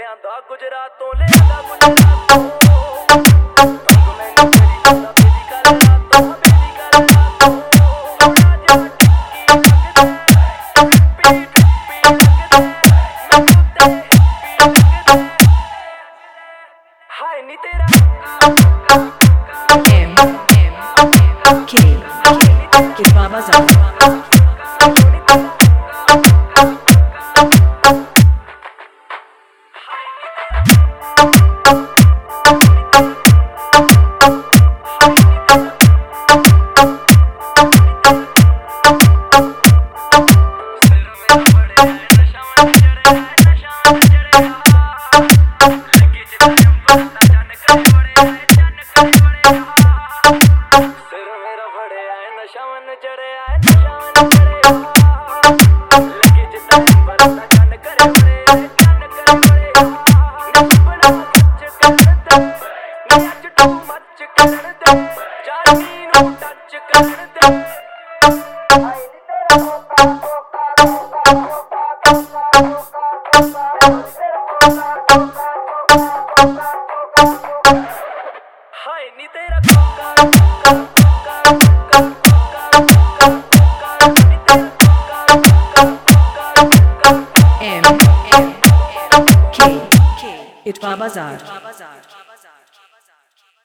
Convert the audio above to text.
ਲਿਆਂਦਾ ਗੁਜਰਾਤ ਤੋਂ ਲਿਆਂਦਾ ਗੁਜਰਾਤ ਤੋਂ ਮੈਨੂੰ ਤੇਰੀ ਗੱਲ ਬੇਬੀ ਕਰ ਰਾਤੋਂ ਬੇਬੀ ਕਰ ਰਾਤੋਂ ਥੋੜਾ ਜਿਹਾ ਟਿੱਕੀ ਲੱਗਦਾ ਪੀ ਲੱਗਦਾ ਮੈਨੂੰ ਤੇ ਲੱਗਦਾ ਹਾਏ ਨੀ ਤੇਰਾ Kid Baba's out. ਨਸ਼ਾਵਨ ਚੜਿਆ ਨਸ਼ਾਵਨ ਚੜਿਆ ਲੱਗੇ ਜਿੱਦਾਂ ਨੰਬਰ ਦਾ ਚੰਨ ਕਰੇ ਬੜੇ ਚੰਨ ਕਰੇ ਬੜੇ ਨਿਪਣਾ ਸੱਚ ਕਰਦਾ ਨੀ ਅੱਜ ਤੂੰ ਮੱਚ ਕਰਦਾ ਜਾਨੀ ਨੂੰ ਟੱਚ ਕਰਦਾ ਹਾਏ ਨੀ ਤੇਰਾ ਹਾਏ ਨੀ ਤੇਰਾ It Baba's out.